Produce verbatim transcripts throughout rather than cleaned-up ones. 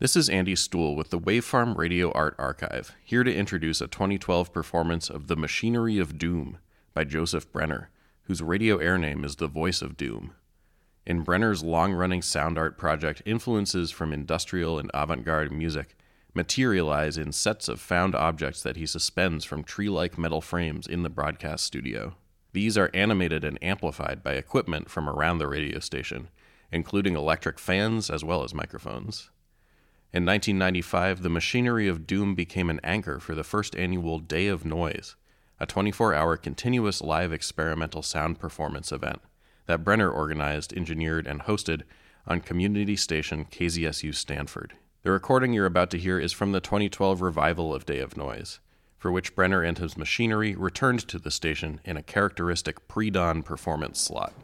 This is Andy Stuhl with the Wavefarm Radio Art Archive, here to introduce a twenty twelve performance of The Machinery of Doom by Joseph Brenner, whose radio air name is The Voice of Doom. In Brenner's long-running sound art project, influences from industrial and avant-garde music materialize in sets of found objects that he suspends from tree-like metal frames in the broadcast studio. These are animated and amplified by equipment from around the radio station, including electric fans as well as microphones. In nineteen ninety-five, The Machinery of Doom became an anchor for the first annual Day of Noise, a twenty-four hour continuous live experimental sound performance event that Brenner organized, engineered, and hosted on community station K Z S U Stanford. The recording you're about to hear is from the twenty twelve revival of Day of Noise, for which Brenner and his machinery returned to the station in a characteristic pre-dawn performance slot.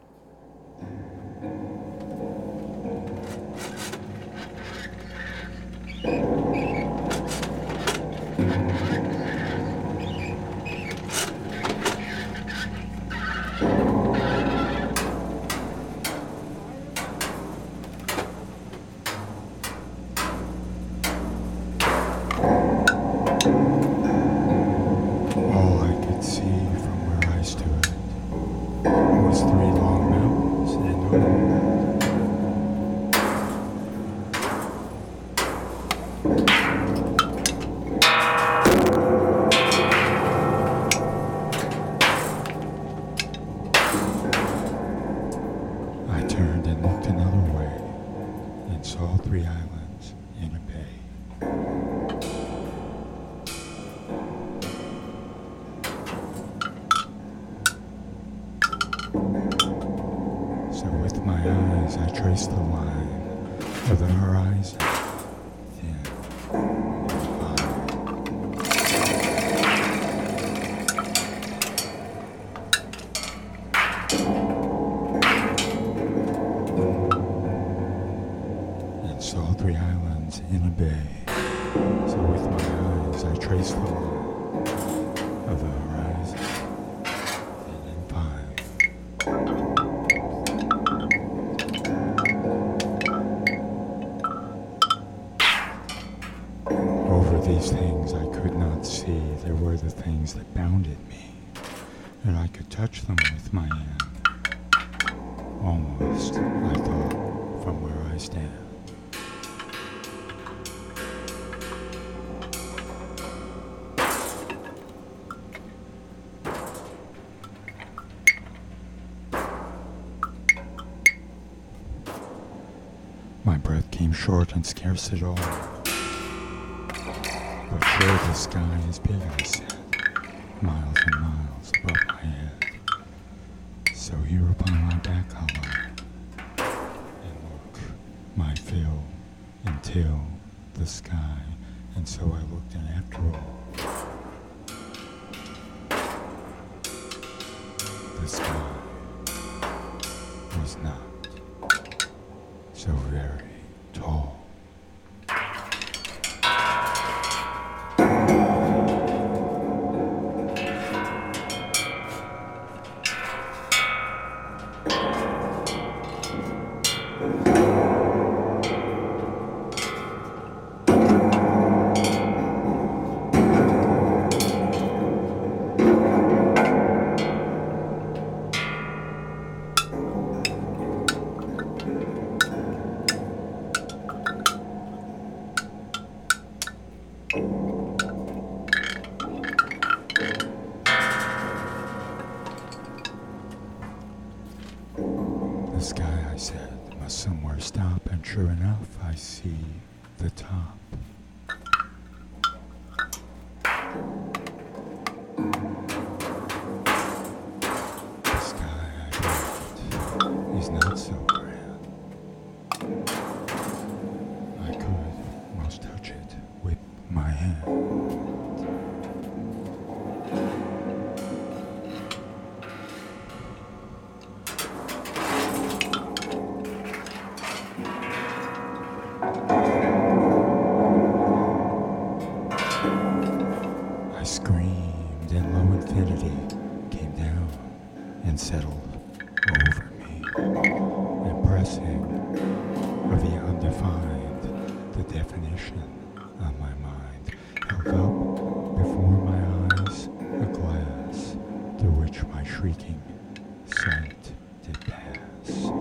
These things I could not see, there were the things that bounded me, and I could touch them with my hand. Almost, I thought, from where I stand. My breath came short and scarce at all. But sure, the sky is big, I said, miles and miles above my head. So here upon my back hollow, and look, my fill until the sky, and so I looked, and after all, the sky was not so very tall. The sky, I said, must somewhere stop, and sure enough, I see the top. The sky, I thought, is not so grand. I could most touch it with my hand. I screamed, and low infinity came down and settled over me, and pressing of the undefined, the definite. definition on my mind, held up before my eyes a glass through which my shrieking sight did pass.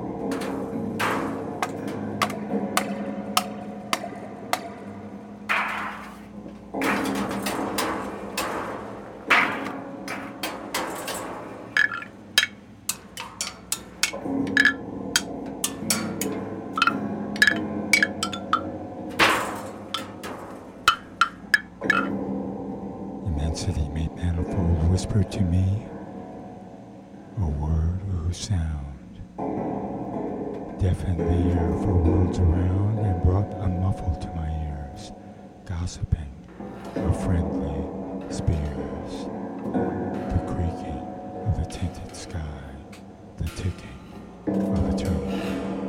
Immensity made manifold whispered to me a word whose sound deafened the air for worlds around and brought a muffle to my ears, gossiping of friendly spears, the creaking of the tinted sky, the ticking of eternity.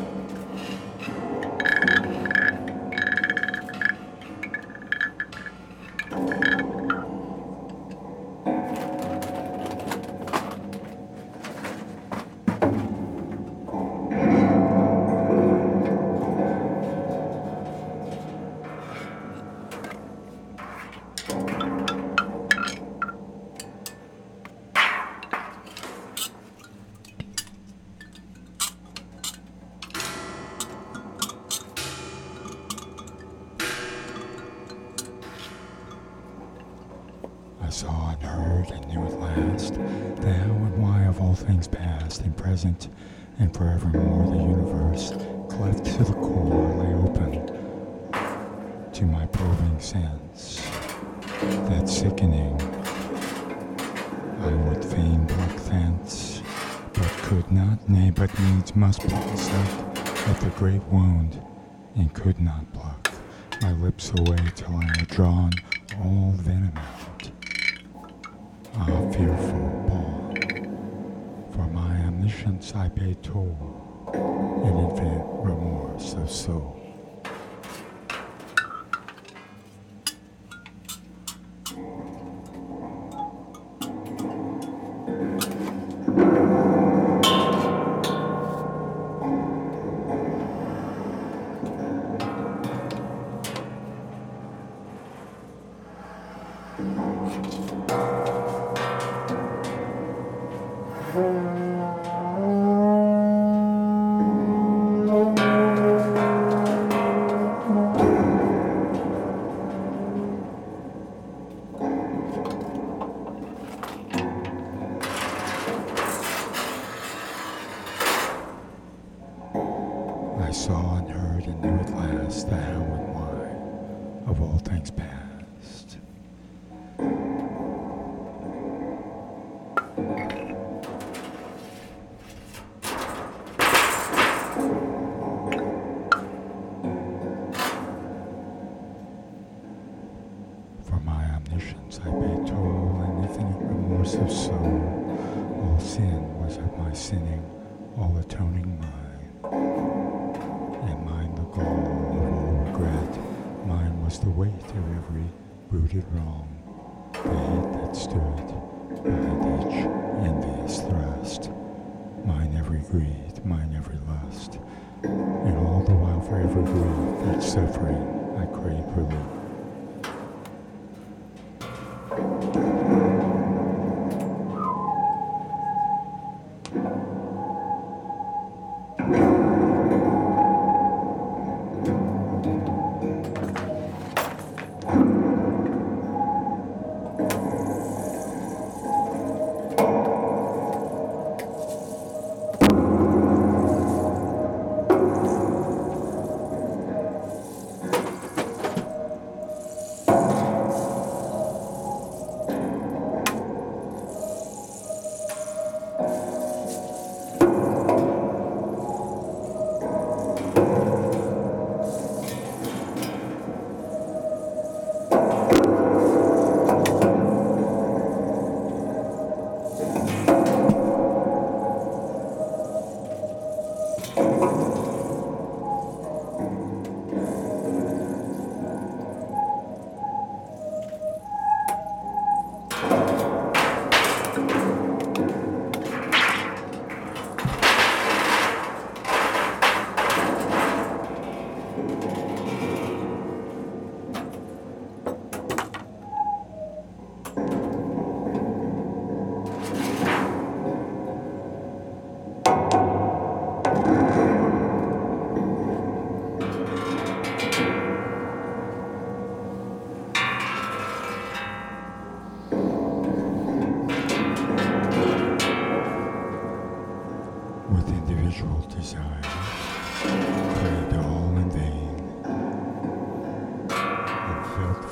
I saw and heard and knew at last the how and why of all things past and present and forevermore. The universe, cleft to the core, lay open to my probing sense. That sickening I would fain pluck thence, but could not, nay, but needs must pluck sight at the great wound, and could not pluck my lips away till I had drawn all venom out. Ah, fearful paw, for my omniscience I paid toll, and infinite remorse of soul. I saw and heard and knew at last the how and why of all things past. For my omniscience I paid toll, and infinite remorse of soul. All sin was of my sinning, all atoning mine. And mine the gall of all regret, mine was the weight of every rooted wrong, the hate that stood behind each envious thrust, mine every greed, mine every lust, and all the while for every grief, each suffering, I craved relief.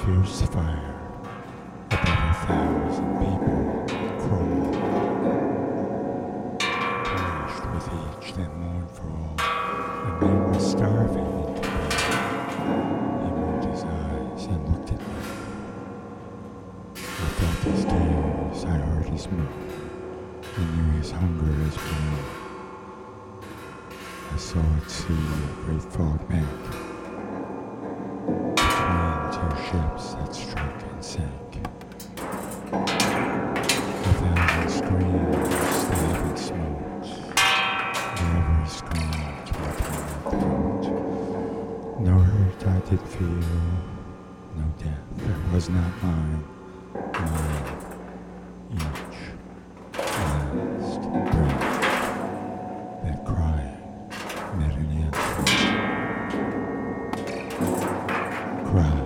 fierce fire. Above a thousand people crawled, perished with each that mourned for all. The man was starving into bed. He moved his eyes and looked at me. I felt his gaze, I heard his move. I knew his hunger as pain. I saw it see a great fog bank between two ships that struck and sank. A thousand screams, stab and smokes. Every scream came from my throat. No hurt I did feel, no death that was not mine. Mine, each last breath. That crying met an answer. Cry.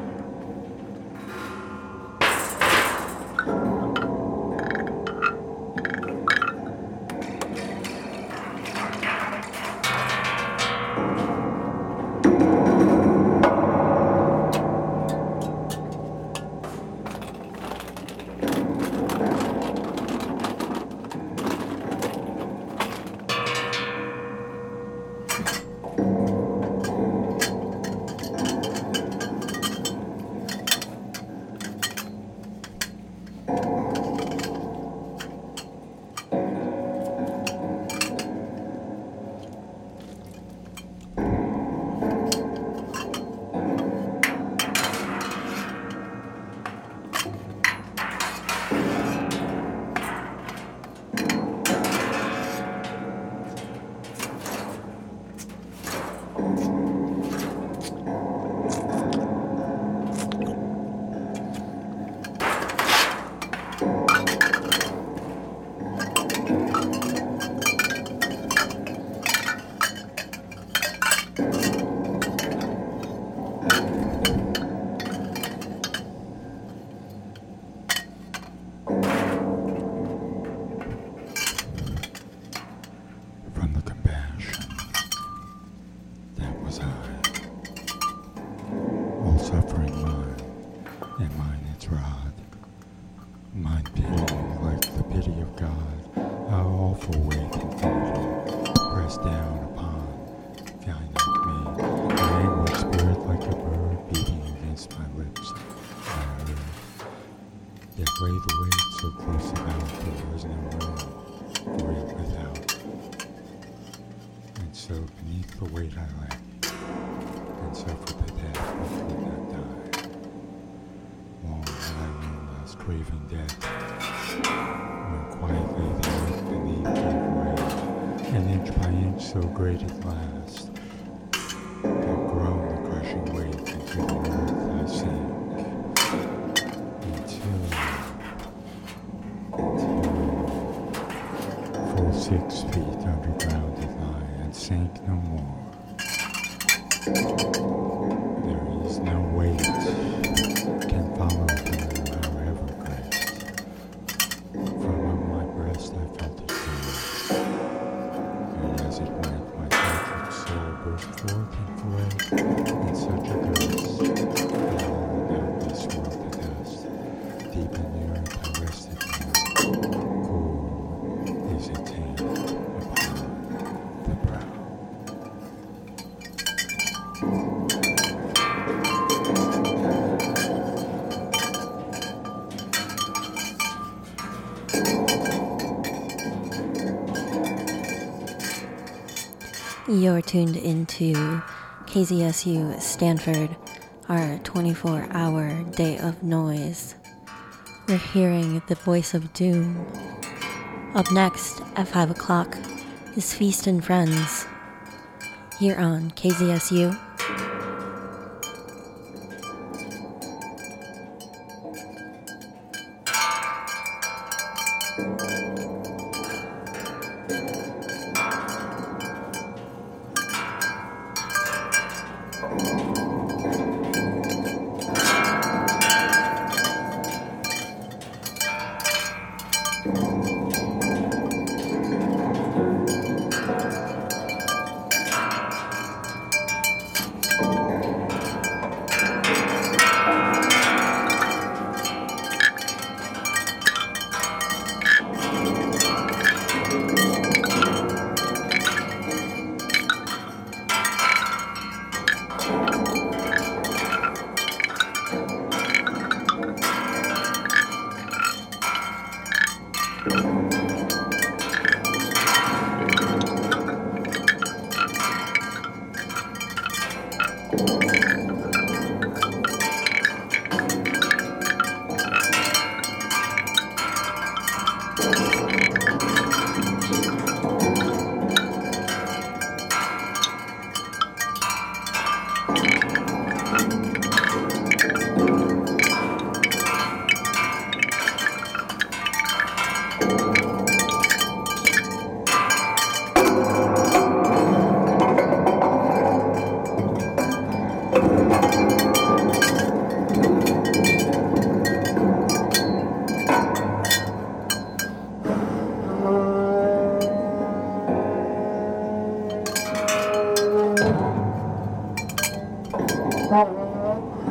Suffering mine, and mine its rod. Mine pity like the pity of God, how awful weight infinity pressed down upon finite me. My anguished spirit like a bird beating against my lips, my earth. Yet lay the weight so close about there was no room for it without. And so beneath the weight I lay, and suffered the death which would not die. Long had I known last craving death, when quietly the earth beneath gave way, and inch by inch so great at last, had grown the crushing weight into the earth I sank, until, until, full six feet underground it lie, and sank no more. There is no weight can follow her, however great. From on my breast I felt it go, and as it went, my tortured soul burst forth and fled in such a gust that all about me swirled to dust. Deep in the earth I rested now, cool is its hand upon the brow. You're tuned into K Z S U Stanford, our twenty-four hour day of noise. We're hearing the voice of doom. Up next at five o'clock is Feast and Friends here on K Z S U.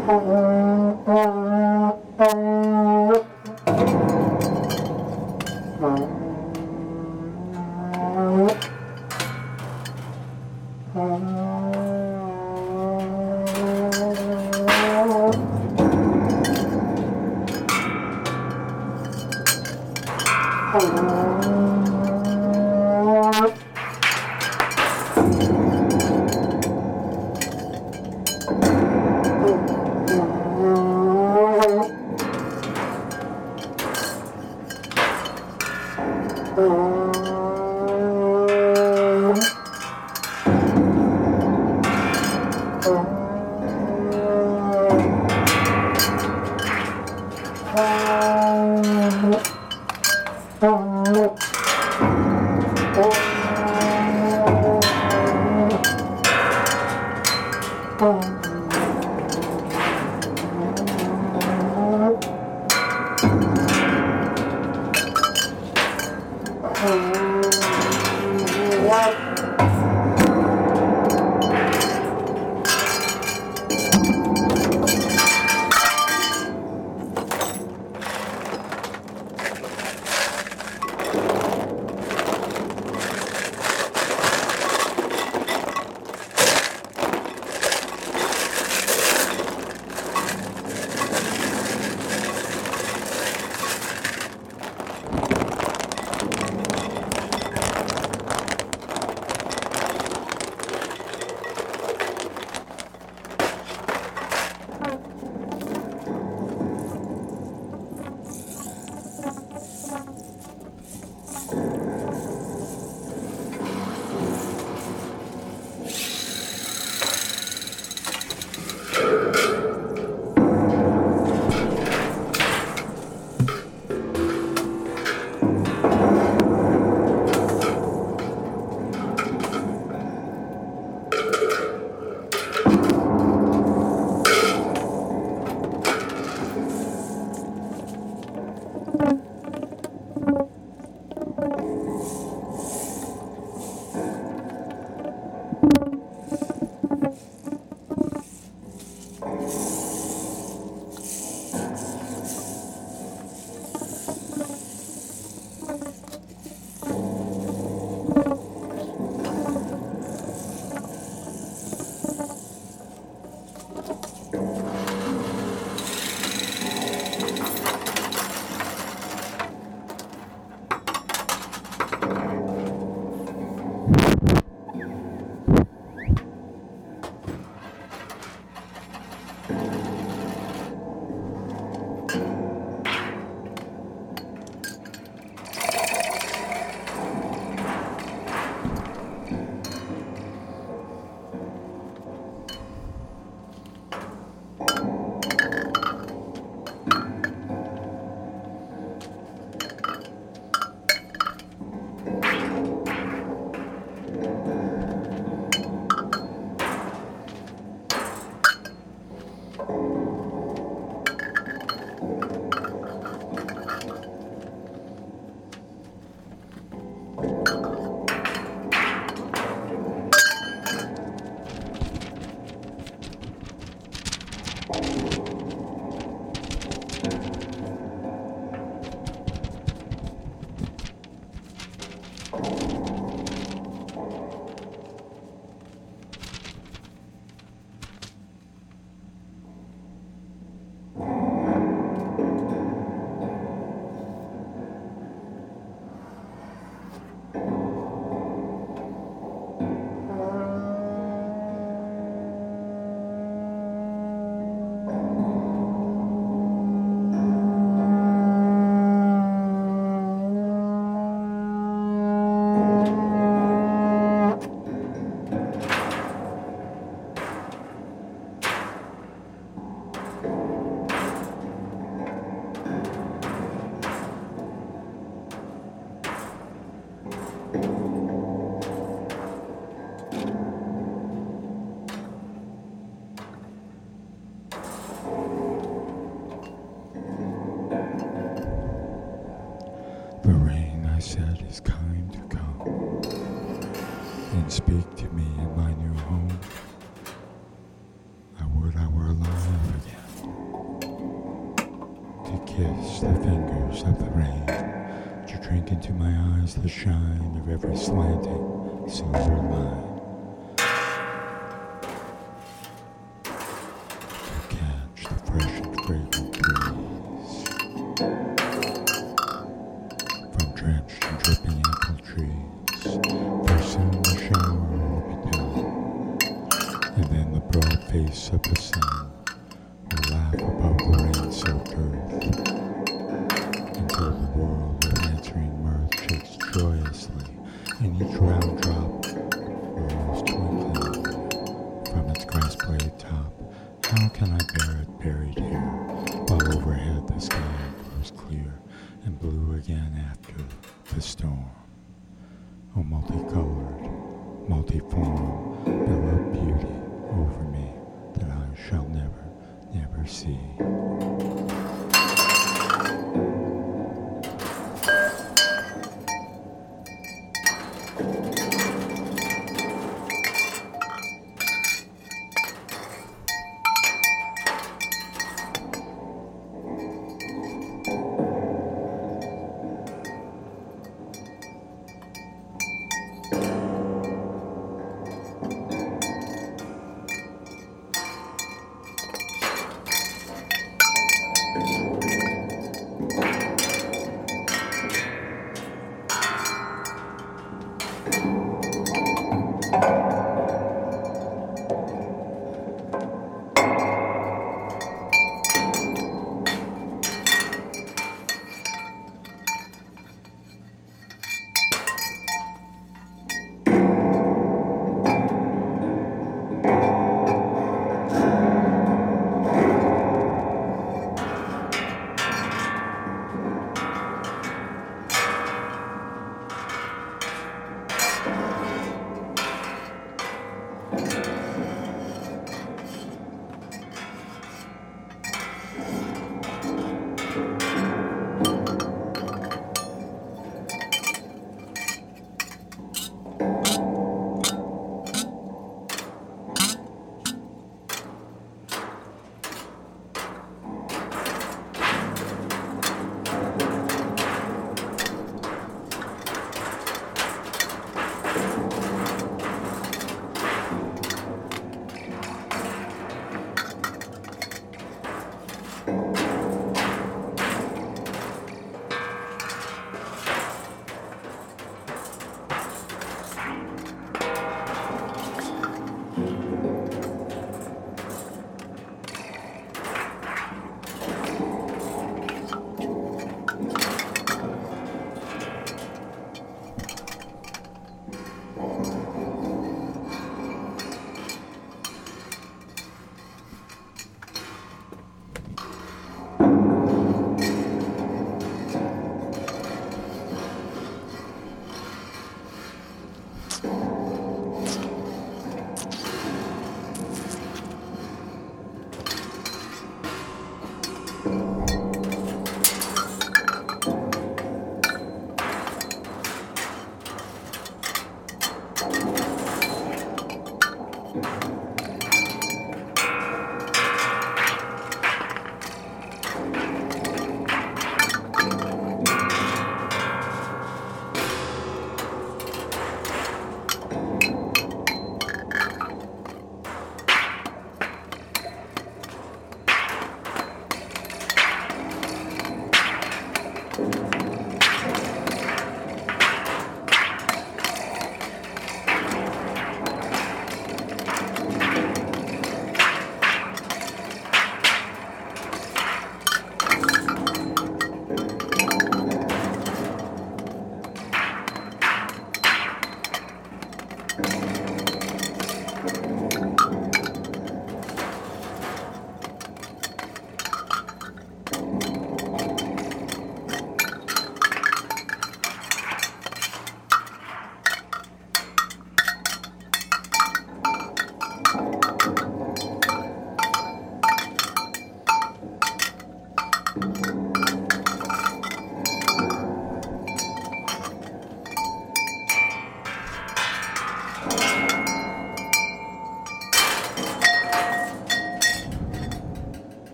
The rain, I said, is coming to come and speak to me in my new home. I would I were alive again. kiss the fingers of the rain, to drink into my eyes the shine of every slanting silver line, to catch the fresh and fragrant breeze from drenched and dripping apple trees, for soon the shower will be done, and then the broad face of the sun will laugh above the rain-soaked earth, until the world with answering mirth shakes joyously, and each round drop rolls twinkling from its grass-blade top. How can I bear it buried here, while overhead the sky grows clear and blue again after the storm? O multicolored, multiform, beloved beauty over me that I shall never, never see.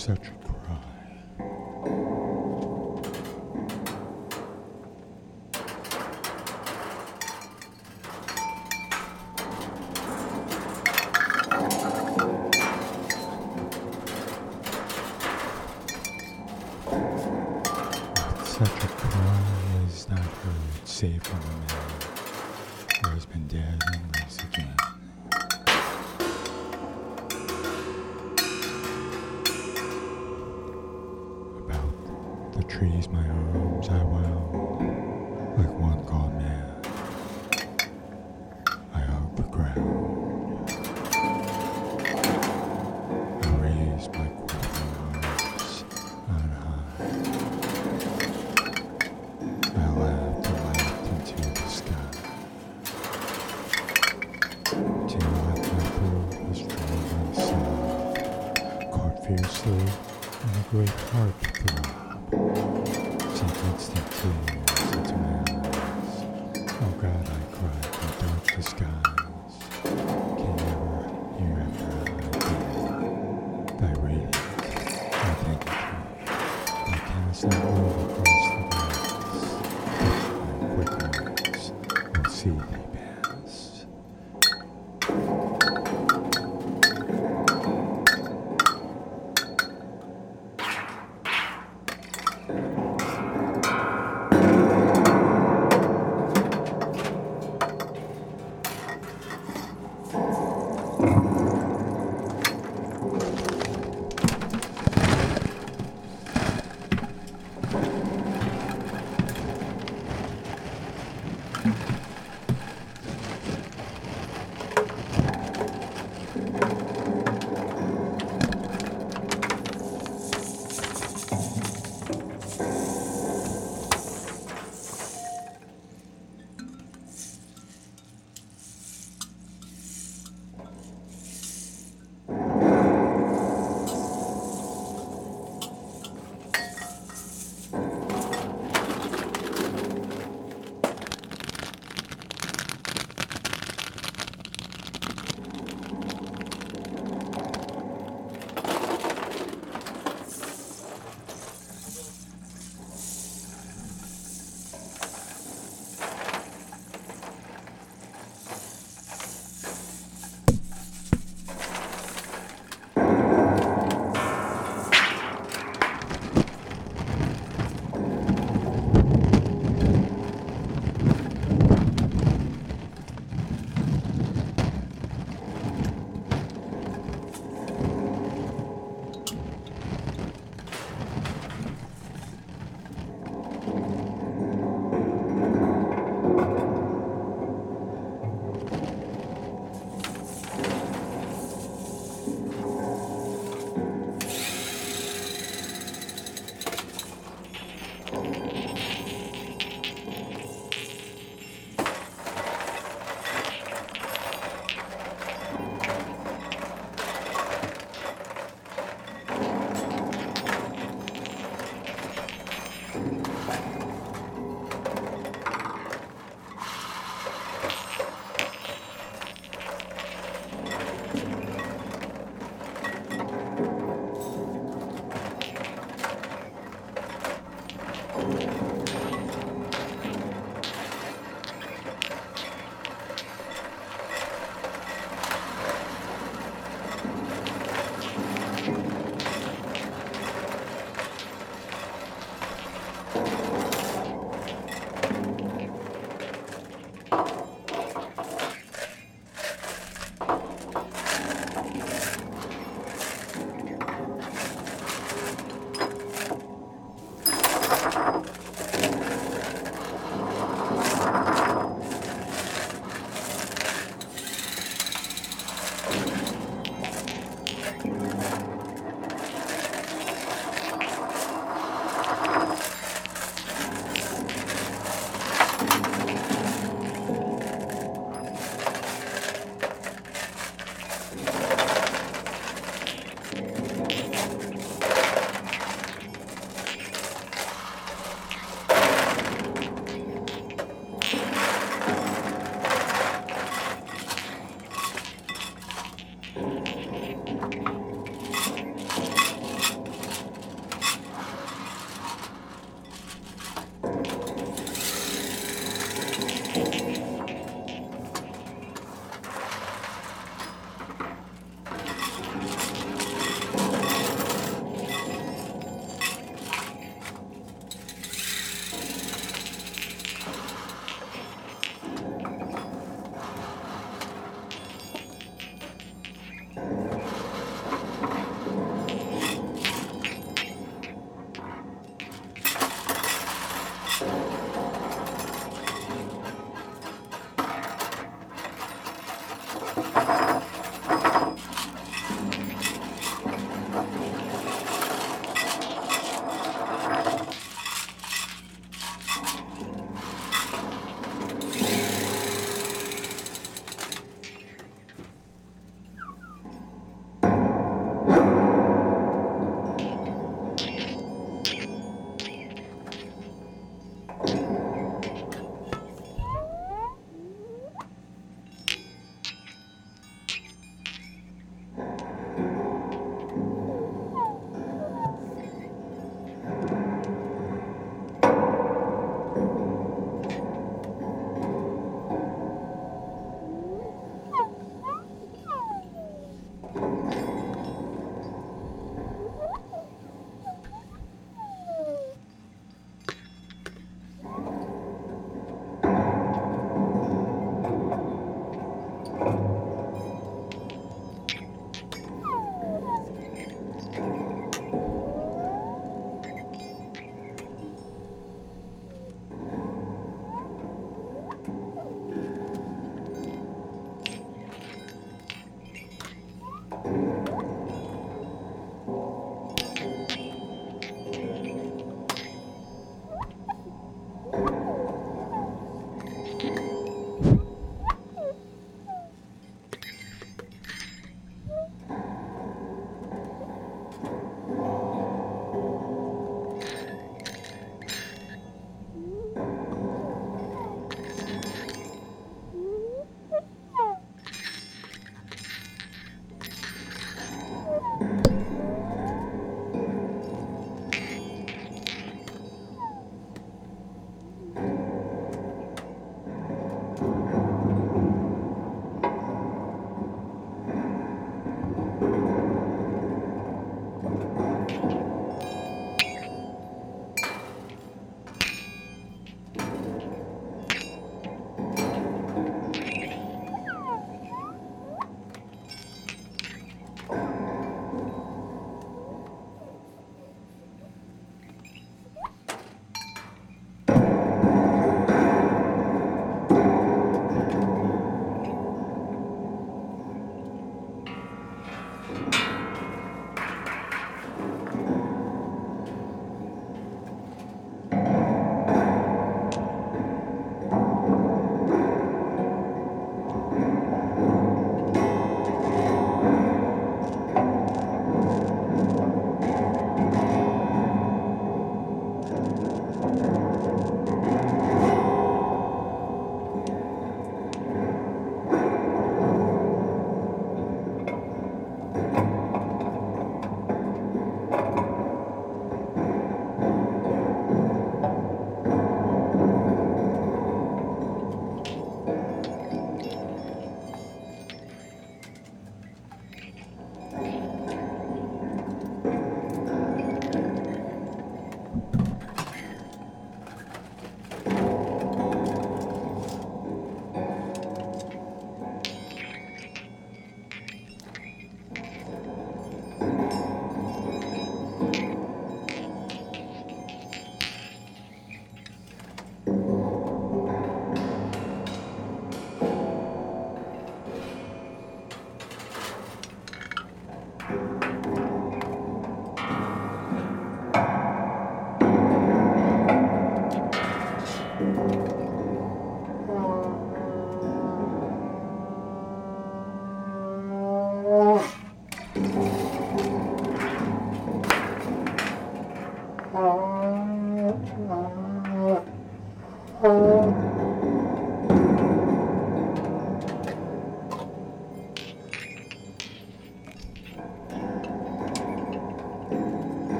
such a cry. Such a cry is not heard save from a man who has been dead and lives again. About the trees my arms I wound, like one gone man. I hug the ground. I raise my quivering arms on high. I laughed and laughed into the sky, till I my throat was drawn by the sun, caught fiercely in a great heart throb, sent instant tears into my eyes. Oh God, I cried in dark disguise, can never hereafter I thy radiant identity. Thou canst not move across the grass, quick ones will see thee pass.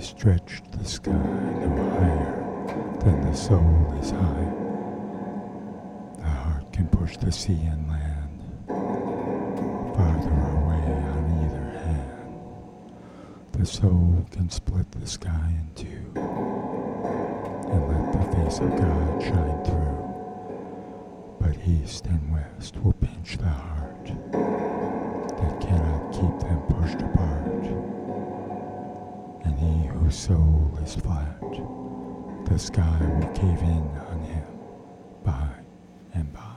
stretched the sky no higher than the soul is high. The heart can push the sea and land farther away on either hand. The soul can split the sky in two and let the face of God shine through. But east and west will pinch the heart that cannot keep them pushed apart. And he whose soul is flat, the sky will cave in on him by and by.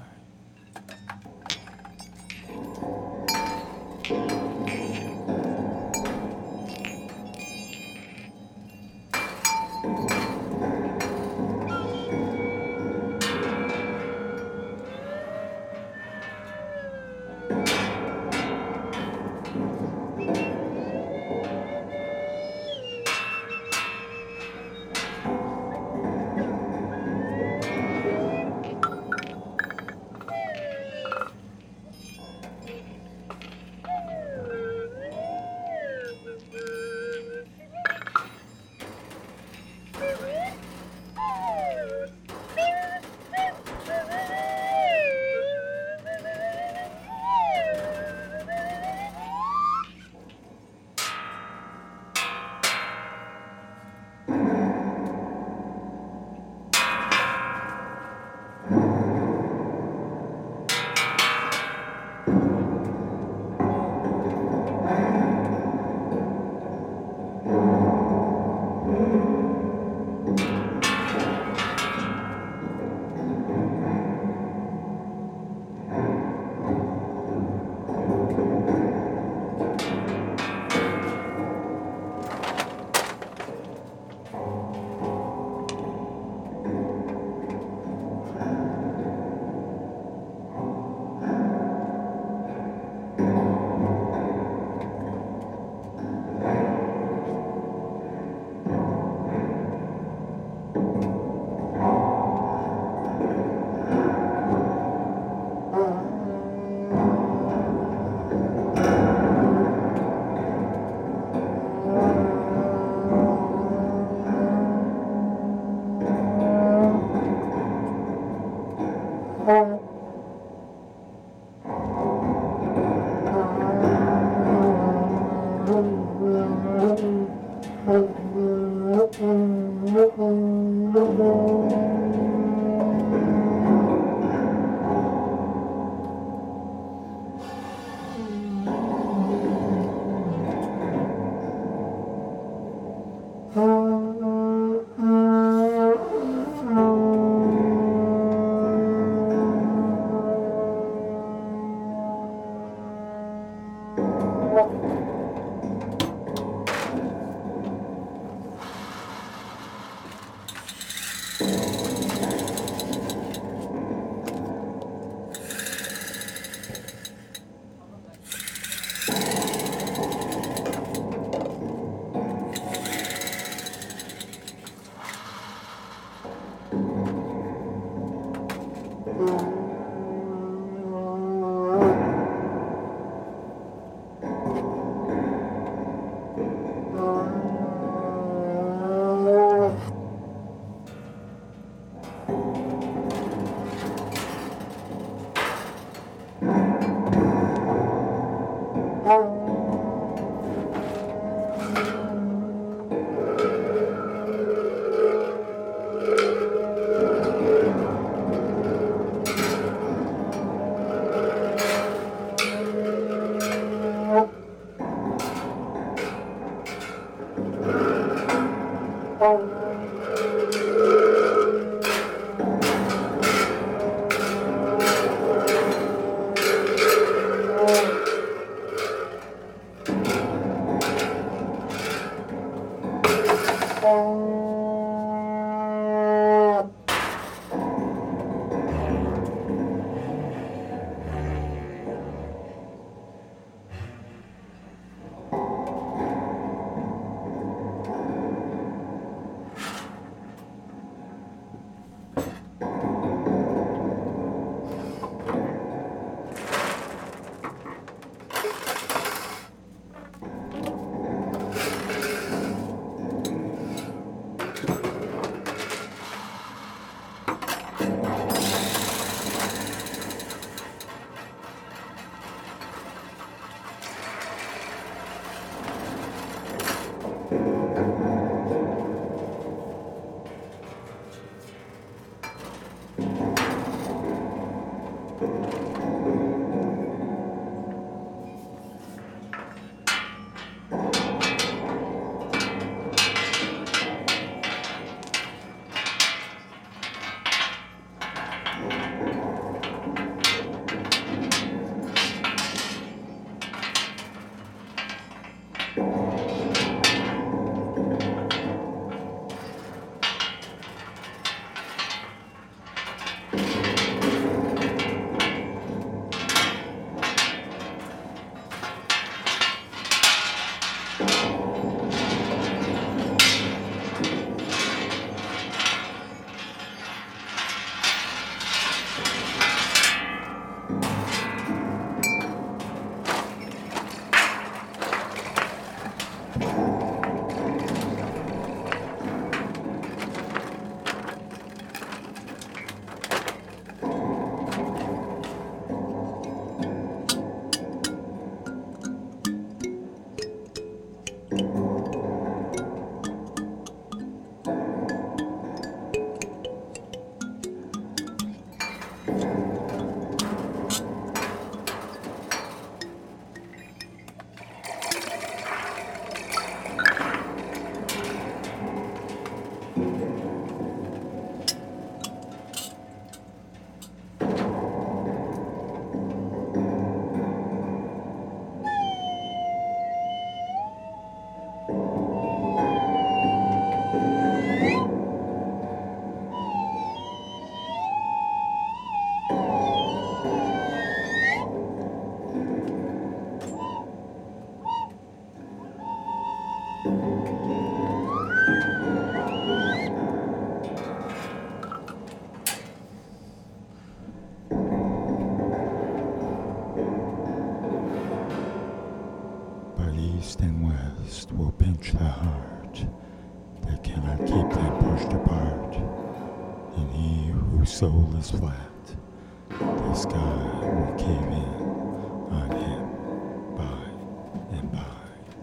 East and west will pinch the heart. They cannot keep them pushed apart. And he whose soul is flat, the sky will cave in on him by and by.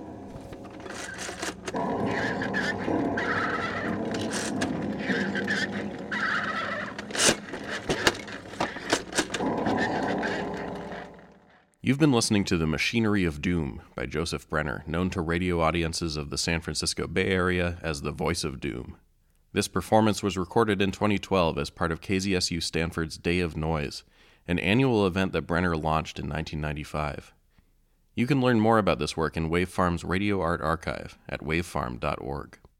You've been listening to The Machinery of Doom by Joseph Brenner, known to radio audiences of the San Francisco Bay Area as the Voice of Doom. This performance was recorded in twenty twelve as part of K Z S U Stanford's Day of Noise, an annual event that Brenner launched in nineteen ninety-five. You can learn more about this work in Wavefarm's Radio Art Archive at wavefarm dot org.